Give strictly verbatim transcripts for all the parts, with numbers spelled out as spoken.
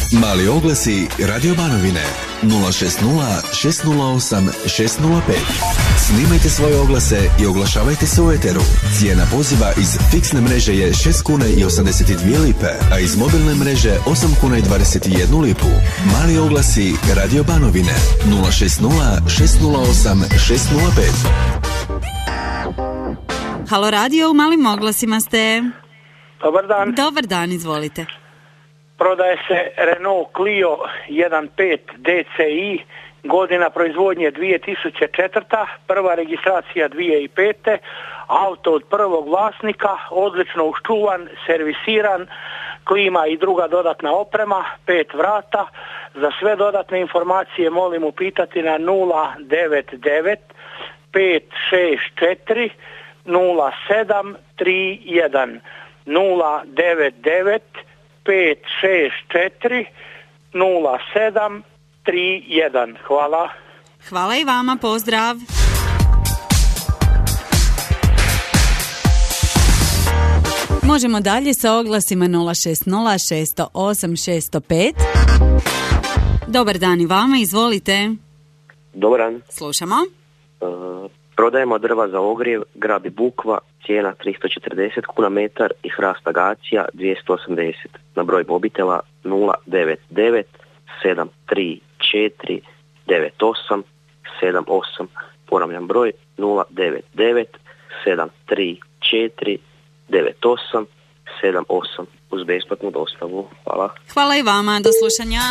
Mali oglasi Radio Banovine nula šest nula šest nula osam šest nula pet. Snimajte svoje oglase i oglašavajte se u eteru. Cijena poziva iz fiksne mreže je šest kuna i osamdeset dvije lipe, a iz mobilne mreže osam kuna i dvadeset jednu lipu. Mali oglasi Radio Banovine nula šest nula šest nula osam šest nula pet. Halo radio, u malim oglasima ste. Dobar dan. Dobar dan, izvolite. Prodaje se Renault Clio jedan pet D C I, godina proizvodnje dvije tisuće četvrta, prva registracija dvije tisuće pete, auto od prvog vlasnika, odlično uščuvan, servisiran, klima i druga dodatna oprema, pet vrata. Za sve dodatne informacije molim upitati na nula devet devet pet šest četiri nula sedam tri jedan. nula devet devet pet šest četiri nula sedam tri jedan. Hvala. Hvala i vama, pozdrav. Možemo dalje sa oglasima nula šest nula šest zero osam šest zero pet. Dobar dan i vama, izvolite. Dobar dan. Slušamo. Uh, prodajemo drva za ogrjev, grab i bukva, cijena tristo četrdeset kuna metar i hrast agacija dvjesto osamdeset. Na broj mobitela nula devet devet sedam tri četiri devet osam sedam osam. Ponavljam broj nula devet devet sedam tri četiri devet osam sedam osam uz besplatnu dostavu. Hvala. Hvala i vama, do slušanja.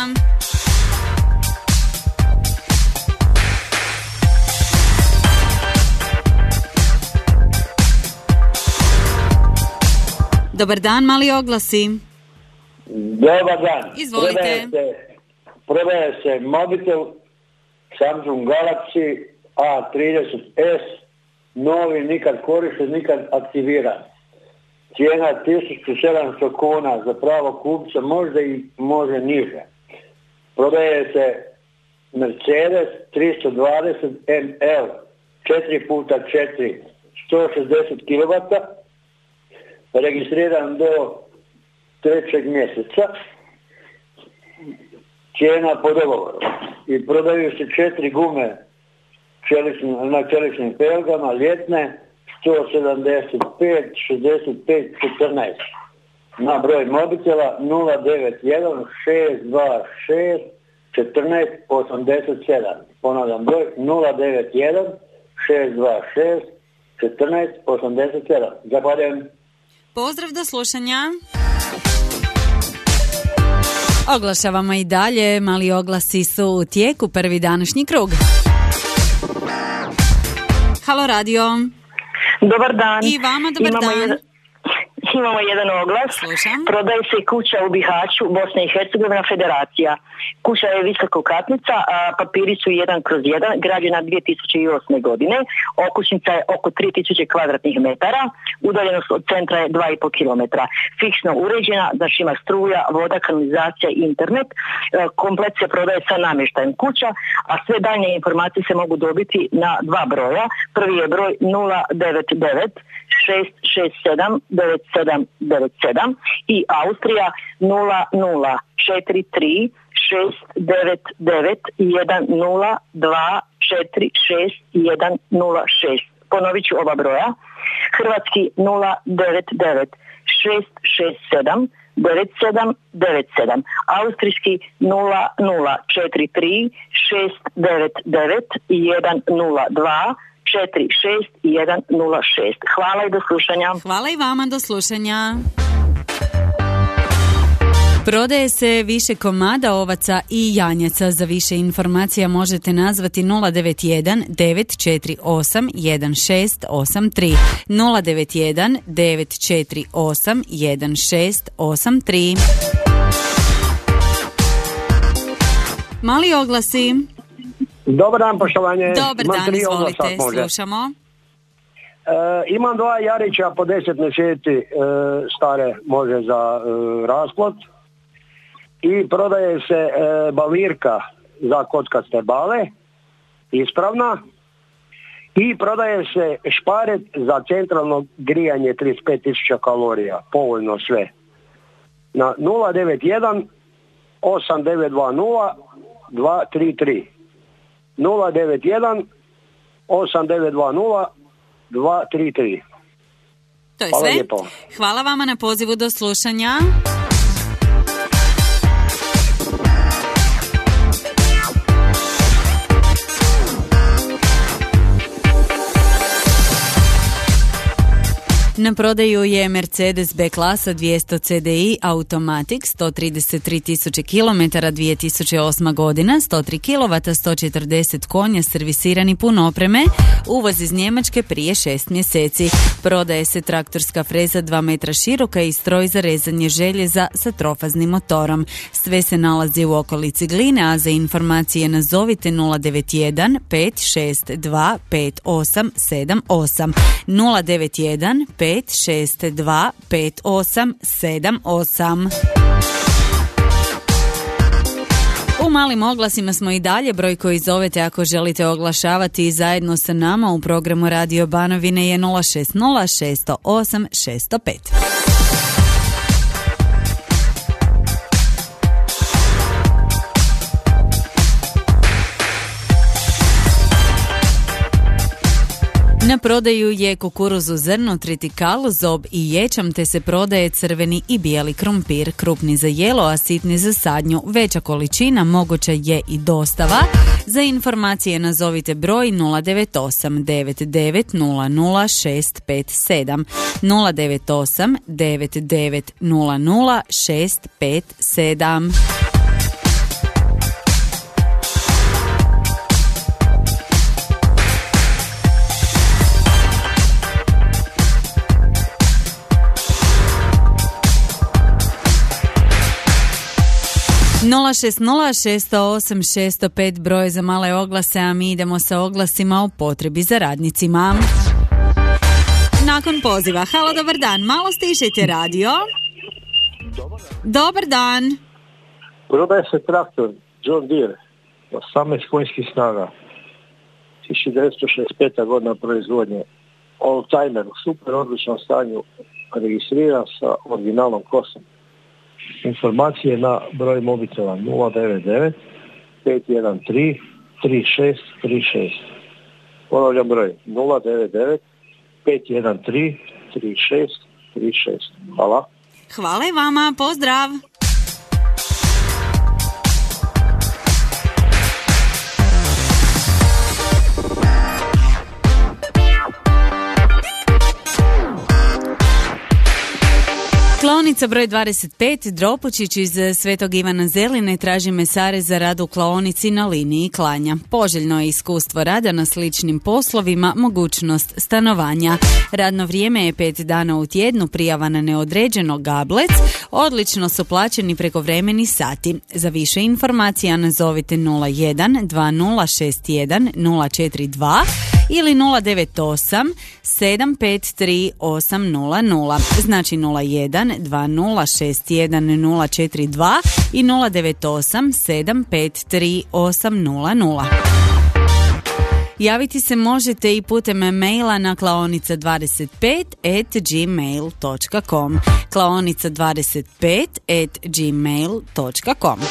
Dobar dan, mali oglasi. Dobar dan. Izvolite. Prodaje se, prodaje se mobitel Samsung Galaxy A trideset S, novi, nikad korišten, nikad aktiviran. Cijena tisuću sedamsto kuna, za pravo kupca možda i može niže. Prodaje se Mercedes tristo dvadeset M L četiri puta četiri sto šezdeset kilovata, registriran do trećeg mjeseca, cijena po dogovoru. I prodaju se četiri gume čelični, na čeličnim pelgama, ljetne, sto sedamdeset pet šezdeset pet četrnaest. Na broj mobitela nula devet jedan šest dva šest četrnaest osamdeset sedam. Ponavljam broj nula devet jedan šest dva šest četrnaest osamdeset sedam. Zahvaljujem. Pozdrav, do slušanja. Oglašavamo i dalje, mali oglasi su u tijeku, prvi današnji krug. Halo radio. Dobar dan. I vama dobar Imamo dan. Jedan, imamo jedan oglas. Slušam. Prodaje se kuća u Bihaću, Bosna i Hercegovina, Federacija. Kuća je visokokatnica, a papiri su jedan kroz jedan, građena dvije tisuće osme godine. Okućnica je oko tri tisuće kvadratnih metara, udaljenost od centra je dva i pol kilometra. Fiksno uređena, znači ima struja, voda, kanalizacija i internet. Komplet se prodaje sa namještajem kuća, a sve daljnje informacije se mogu dobiti na dva broja. Prvi je broj nula devet devet šest šest sedam devet sedam devet sedam i Austrija nula nula četiri tri šest devet devet jedan nula dva četiri šest jedan nula šest. Ponovit ću oba broja. Hrvatski nula devet devet šest šest sedam devet sedam devet sedam. Austrijski nula nula četiri tri šest devet devet jedan nula dva četiri šest jedan nula šest. Hvala i do slušanja. Hvala i vama, do slušanja. Prodaje se više komada ovaca i janjaca. Za više informacija možete nazvati nula devet jedan devet četiri osam jedan šest osam tri nula devet jedan devet četiri osam jedan šest osam tri. Mali oglasi. Dobar dan, poštovanje. Dobar dan, izvolite, slušamo. E, imam dva Jarića po deset mjeseci e, stare, može za e, rasplod. I prodaje se e, balirka za kockaste bale, ispravna. I prodaje se šparet za centralno grijanje trideset pet tisuća kalorija, povoljno sve. Na nula devet jedan osam devet dva nula dva tri tri. nula devet jedan osam devet dva nula dva tri tri. To je Hvala sve. lijepo. Hvala vama na pozivu, do slušanja. Na prodaju je Mercedes B klasa dvjesto C D I Automatic, sto trideset tri tisuće kilometara, dvije tisuće osma godina, sto tri kilovata, sto četrdeset konja, servisirani, pun opreme, uvoz iz Njemačke prije šest mjeseci. Prodaje se traktorska freza dva metra široka i stroj za rezanje željeza sa trofaznim motorom. Sve se nalazi u okolici Gline, a za informacije nazovite nula devet jedan pet šest dva pet osam sedam osam. nula devet jedan pet šest dva pet osam sedam osam. U malim oglasima smo i dalje. Broj koji zovete ako želite oglašavati zajedno sa nama u programu Radio Banovine je nula šest nula šest zero osam šest zero pet. Na prodaju je kukuruz u zrnu, tritikal, zob i ječam, te se prodaje crveni i bijeli krumpir, krupni za jelo, a sitni za sadnju. Veća količina, moguća je i dostava. Za informacije nazovite broj nula devet osam devet devet nula nula šest pet sedam, nula devet osam devet devet nula nula šest pet sedam. nula šest nula šest zero osam šest zero pet broj za male oglase, a mi idemo sa oglasima o potrebi za radnicima. Nakon poziva, halo, dobar dan, malo stišajte radio. Dobar dan. Prodaje se traktor John Deere, osamnaest konjskih snaga, tisuća devetsto šezdeset peta godina proizvodnje, all timer, u super odličnom stanju, registriran sa originalnom kosom. Informacije na broj mobitela nula devet devet pet jedan tri tri šest tri šest. Ponavljam broj nula devet devet pet jedan tri tri šest tri šest. Hvala. Hvala i vama, pozdrav. Klaonica broj dvadeset pet, Dropučić iz Svetog Ivana Zeline traži mesare za rad u klaonici na liniji klanja. Poželjno je iskustvo rada na sličnim poslovima, mogućnost stanovanja. Radno vrijeme je pet dana u tjednu, prijava na neodređeno, gablec. Odlično su plaćeni prekovremeni sati. Za više informacija nazovite nula jedan dva nula šest jedan nula četiri dva ili nula devet osam sedam pet tri osam nula nula. Znači nula jedan dva nula šest jedan nula četiri dva i nula devet osam sedam pet tri osam nula nula. Javiti se možete i putem maila na klaonica dvadeset pet at gmail dot com. klaonica dvadeset pet at gmail dot com.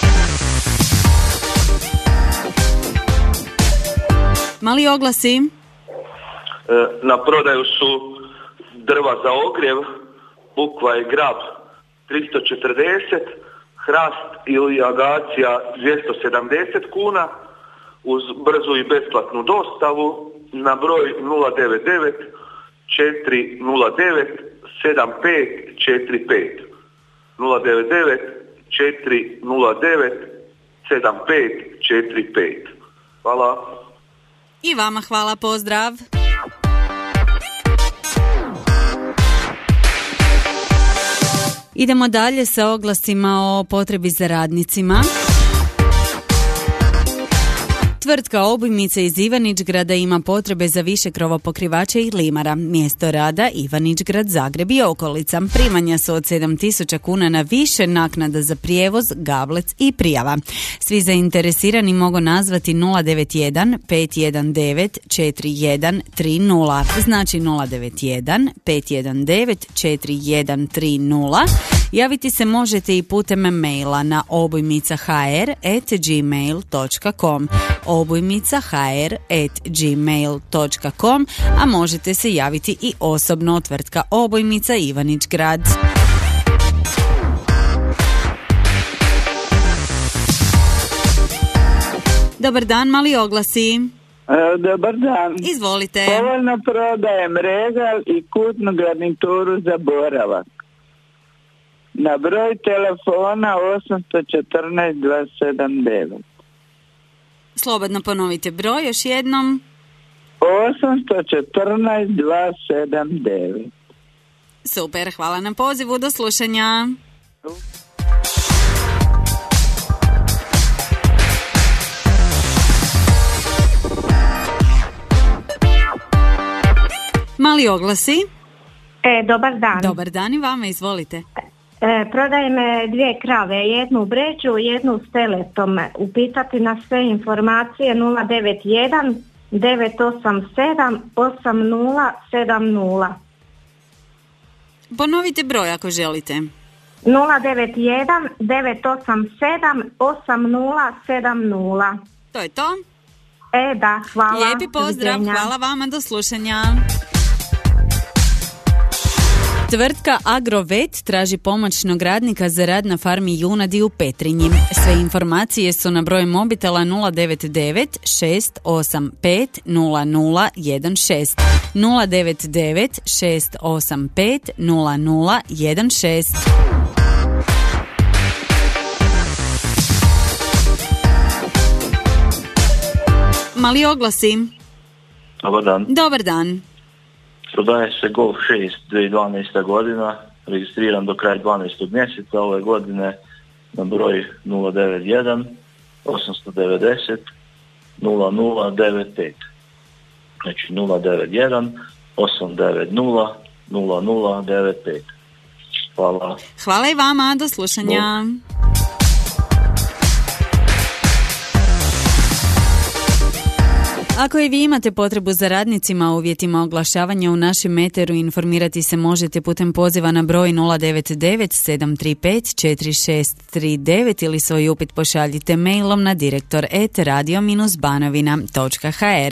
Mali oglasi. Na prodaju su drva za ogrjev, bukva i grab tristo četrdeset, hrast ili agacija dvjesto sedamdeset kuna, uz brzu i besplatnu dostavu na broj nula devet devet četiri nula devet sedam pet četiri pet. nula devet devet četiri nula devet sedam pet četiri pet. Hvala. I vama hvala, pozdrav. Idemo dalje sa oglasima o potrebi za radnicima. Tvrtka Obujmice iz Ivanić-grada ima potrebe za više krovopokrivača i limara. Mjesto rada Ivanić-grad, Zagreb i okolica. Primanja su od sedam tisuća kuna na više, naknada za prijevoz, gablec i prijava. Svi zainteresirani mogu nazvati nula devet jedan pet jedan devet četiri jedan tri nula. Znači nula devet jedan pet jedan devet četiri jedan tri nula Javiti se možete i putem maila na obujmicahr at gmail dot com obujmicahr at gmail dot com, a možete se javiti i osobno, tvrtka Obojmica, Ivanić Grad. Dobar dan, mali oglasi. E, dobar dan. Izvolite. Povoljno prodajem regal i kutnu garnituru za boravak. Na broj telefona osam jedan četiri dva sedam devet. Slobodno ponovite broj još jednom. osam jedan četiri dva sedam devet. Super, hvala na pozivu, do slušanja. Mali oglasi. E, dobar dan. Dobar dan i vama, izvolite. E, prodajem dvije krave, jednu bređu, jednu s teletom. Upitati na sve informacije nula devet jedan devet osam sedam osam nula sedam nula. Ponovite broj ako želite. nula devet jedan devet osam sedam osam nula sedam nula. To je to? E, da, hvala. Lijepi pozdrav, Doviđenja. hvala vama, do slušanja. Tvrtka Agrovet traži pomoćnog radnika za rad na farmi junadi u Petrinji. Sve informacije su na broj mobitela nula devet devet šest osam pet nula nula jedan šest nula devet devet šest osam pet nula nula jedan šest. Mali oglasi. Dobar dan. Dobar dan. Prodaje se Golf šest dvije tisuće dvanaesta godina, registriran do kraja dvanaestog mjeseca ove godine na broj nula devet jedan osam devet nula nula nula devet pet. Znači nula devet jedan osam devet nula nula nula devet pet. Hvala. Hvala i vama, do slušanja. Do. Ako i vi imate potrebu za radnicima u uvjetima oglašavanja u našem eteru, informirati se možete putem poziva na broj nula devet devet sedam tri pet četiri šest tri devet ili svoj upit pošaljite mailom na direktor at radio banovina dot h r.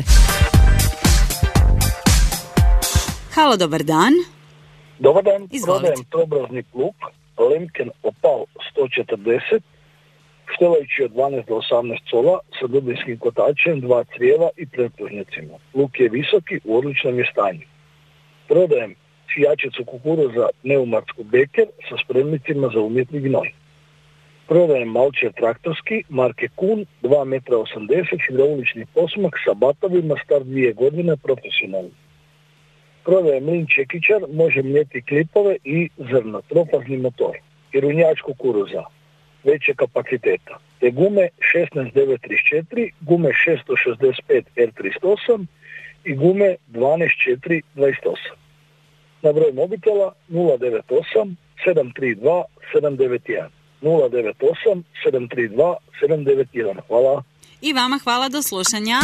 Halo, dobar dan. Dobar dan, izvolite. Prodajem trobrazni plug Lemken Opal sto četrdeset, štelajući od dvanaest do osamnaest cola sa dubinskim kotačem, dva crijeva i pretplužnjacima. Luk je visoki, u odličnom je stanju. Prodajem sijačicu kukuruza pneumatsku Beker sa spremnicima za umjetni gnoj. Prodajem malčer traktorski marke Kun dva metra osamdeset, hidraulični posmak sa batovima, star dvije godine, profesionalni. Prodajem mlin čekićar, može mljeti klipove i zrno, trofazni motor i runjač kukuruza veće kapaciteta, te gume šesnaest devet trideset četiri, gume šesto šezdeset pet R trideset osam i gume dvanaest četiri dvadeset osam. Na broj mobitela nula devet osam sedam tri dva sedam devet jedan nula devet osam sedam tri dva sedam devet jedan. Hvala. I vama hvala, do slušanja.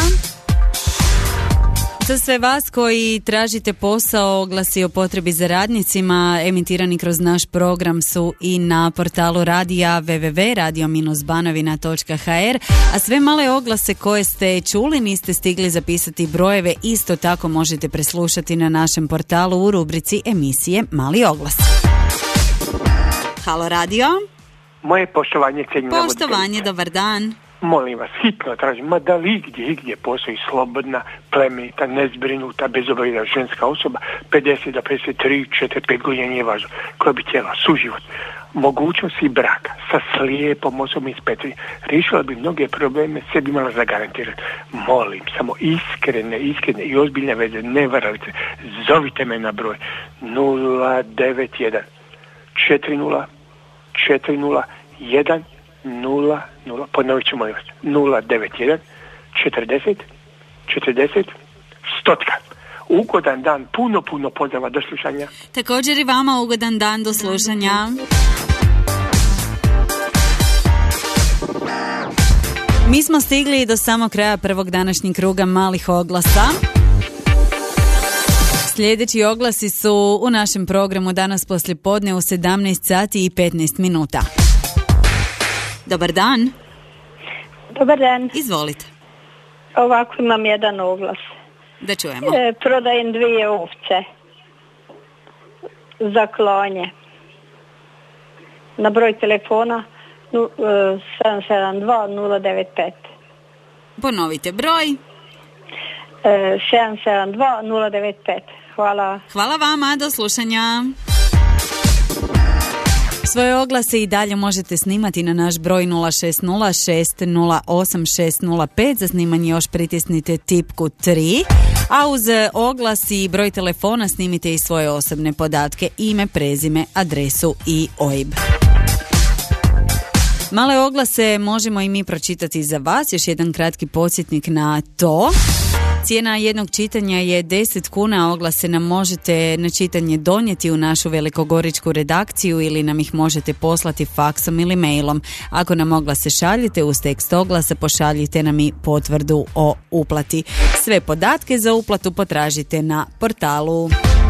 Za sve vas koji tražite posao, oglasi o potrebi za radnicima emitirani kroz naš program su i na portalu radija w w w dot radio banovina dot h r, a sve male oglase koje ste čuli, niste stigli zapisati brojeve, isto tako možete preslušati na našem portalu u rubrici emisije Mali oglas. Halo radio. Moje poštovanje, cijenjena Poštovanje, voditeljice. dobar dan. Molim vas, hitno tražim, ma da li gdje, i gdje postoji slobodna, plemenita, nezbrinuta, bezobrazna ženska osoba, pedeset do pedeset tri, četiri, pet godina, nije važno, koja bi htjela suživot, mogućnosti braka sa slijepom osobom iz Petrinje, riješila bi mnoge probleme, sebi imala zagarantirati. Molim, samo iskrene, iskrene i ozbiljne veze, ne varalice, zovite me na broj nula devet jedan četiri nula četiri nula jedan nula nula, ponovit ću molim vas, nula devet jedan četrdeset četrdeset stotka. Ugodan dan, puno, puno pozdrava, do slušanja. Također i vama ugodan dan, do slušanja. Mi smo stigli do samog kraja prvog današnjeg kruga malih oglasa. Sljedeći oglasi su u našem programu danas poslijepodne u sedamnaest sati i petnaest minuta. Dobar dan. Dobar dan. Izvolite. Ovako imam jedan oglas. Da čujemo. E, prodajem dvije ovce za klanje. Na broj telefona sedam sedam dva nula devet pet. Ponovite broj. E, sedam sedam dva nula devet pet. Hvala. Hvala vama, do slušanja. Svoje oglase i dalje možete snimati na naš broj nula šest nula šest nula osam šest nula pet. Za snimanje još pritisnite tipku tri. A uz oglas i broj telefona snimite i svoje osobne podatke, ime, prezime, adresu i O I B. Male oglase možemo i mi pročitati za vas. Još jedan kratki podsjetnik na to. Cijena jednog čitanja je deset kuna, oglase nam možete na čitanje donijeti u našu velikogoričku redakciju ili nam ih možete poslati faksom ili mailom. Ako nam oglase šaljite uz tekst oglasa, pošaljite nam i potvrdu o uplati. Sve podatke za uplatu potražite na portalu.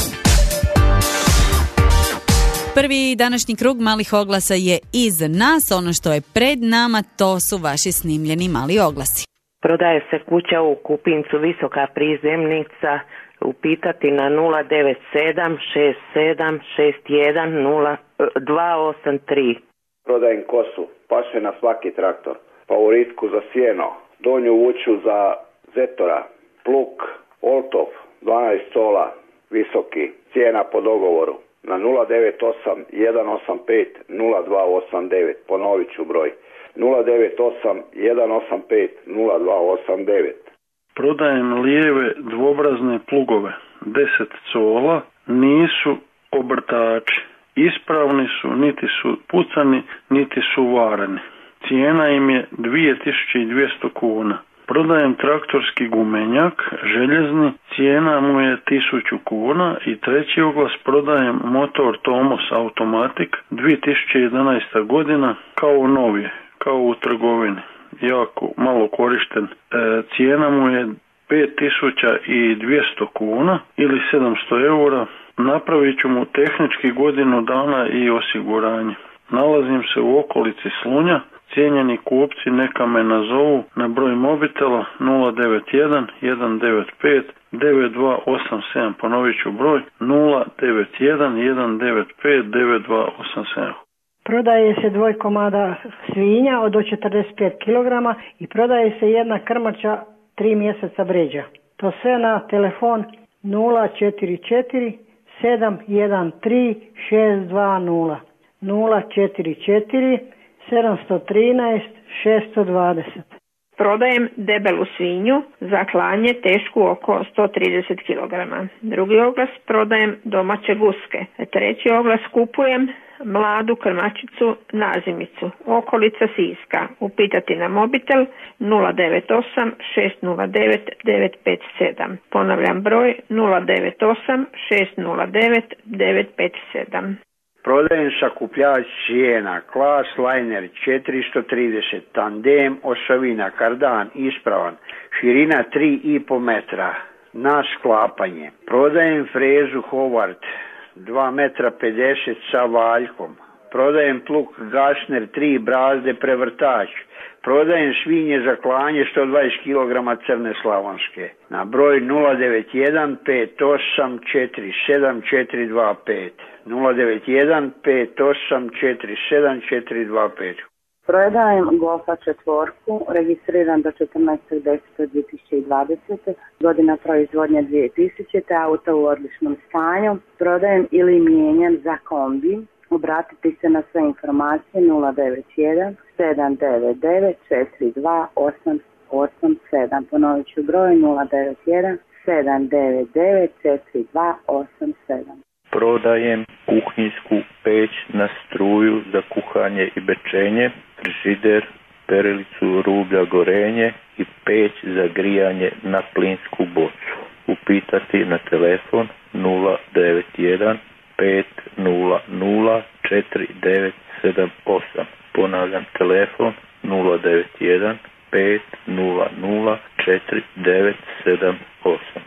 Prvi današnji krug malih oglasa je iza nas. Ono što je pred nama, to su vaši snimljeni mali oglasi. Prodaje se kuća u Kupincu, visoka prizemnica, upitati na nula devet sedam šest sedam šest jedan nula dva osam tri. Prodajem kosu, paše na svaki traktor, favoritku za sjeno, donju vuču za zetora, pluk, oltov, dvanaest sola, visoki, cijena po dogovoru. Na nula devet osam jedan osam pet nula dva osam devet, ponovit ću broj. nula devet osam jedan osam pet nula dva osam devet. Prodajem lijeve dvobrazne plugove, deset cola, nisu obrtači. Ispravni su, niti su pucani, niti su vareni. Cijena im je dvije tisuće dvjesto kuna. Prodajem traktorski gumenjak, željezni, cijena mu je tisuću kuna. I treći oglas, prodajem motor Tomos Automatic, dvije tisuće jedanaesta godina, kao novi, kao u trgovini, jako malo korišten. E, cijena mu je pet tisuća dvjesto kuna ili sedamsto eura. Napravit ću mu tehnički godinu dana i osiguranje. Nalazim se u okolici Slunja. Cijenjeni kupci neka me nazovu na broj mobitela nula devet jedan jedan devet pet devet dva osam sedam. Ponovit ću broj nula devet jedan jedan devet pet devet dva osam sedam. Prodaje se dvoj komada svinja od do četrdeset pet kilograma i prodaje se jedna krmača tri mjeseca bređa. To sve na telefon nula četiri četiri sedam jedan tri šest dva nula nula četiri četiri sedam jedan tri šest dva nula. Prodajem debelu svinju za klanje tešku oko sto trideset kilograma. Drugi oglas, prodajem domaće guske. Treći oglas, kupujem mladu krmačicu nazimicu, okolica Siska. Upitati na mobitel nula devet osam šest nula devet devet pet sedam. Ponavljam broj nula devet osam šest nula devet devet pet sedam. Prodajem sakupljač sjena, Klas Liner četiristo trideset, tandem osovina, kardan, ispravan, širina tri i pol metra, na sklapanje. Prodajem frezu Howard, dva metra pedeset sa valjkom. Prodajem pluk Gašner tri brazde prevrtač. Prodajem svinje za klanje sto dvadeset kilograma crne slavonske. Na broj nula devet jedan pet osam četiri sedam četiri dva pet. nula devet jedan pet osam četiri sedam četiri dva pet. Prodajem Golfa četvorku, registriran do četrnaestog desetog dvije tisuće dvadesete. Godina proizvodnje dvije tisućite. Auto u odličnom stanju. Prodajem ili mijenjam za kombi. Obratite se na sve informacije nula devet jedan sedam devet devet četiri dva osam osam sedam. Ponovit ću broj nula devet jedan sedam devet devet četiri dva osam sedam. Prodajem kuhinjsku peć na struju za kuhanje i pečenje, frižider, perilicu rublja gorenje i peć za grijanje na plinsku bocu. Upitati na telefon nula devet jedan pet nula nula četiri devet sedam osam. Ponavljam telefon nula devet jedan pet nula nula četiri devet sedam osam.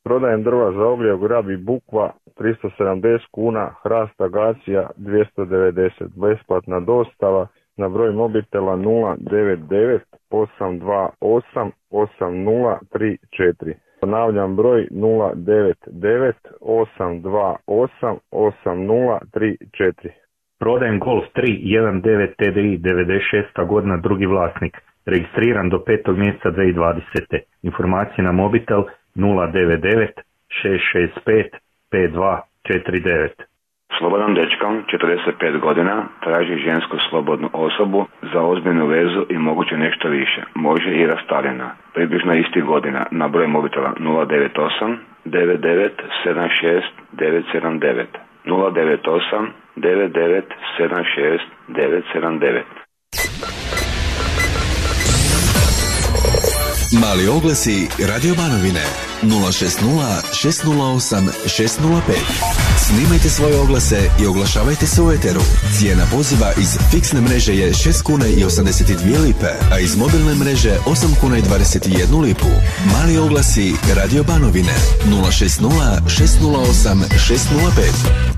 Prodajem drva za ogrjev, grab i bukva tristo sedamdeset kuna, hrast agacija dvjesto devedeset, besplatna dostava na broj mobitela nula devet devet osam dva osam osam nula tri četiri. Ponavljam broj nula devet devet osam dva osam osam nula tri četiri. Prodajem Golf tri jedan devet T D I devedeset šesta godina, drugi vlasnik. Registriran do petog mjeseca dvije tisuće dvadesete. Informacije na mobitel nula devet devet šest šest pet pet dva četiri devet. Slobodan dečko, četrdeset pet godina, traži žensku slobodnu osobu za ozbiljnu vezu i moguće nešto više. Može i rastavljena. Približno istih godina na broj mobitela nula devet osam devet devet sedam šest devet sedam devet. nula devet osam devet devet sedam šest devet sedam devet. Mali oglasi Radio Banovine nula šest nula šest nula osam šest nula pet. Snimajte svoje oglase i oglašavajte se u eteru. Cijena poziva iz fiksne mreže je šest kuna i osamdeset dvije lipe, a iz mobilne mreže osam kuna i dvadeset jednu lipu. Mali oglasi Radio Banovine nula šest nula šest nula osam šest nula pet.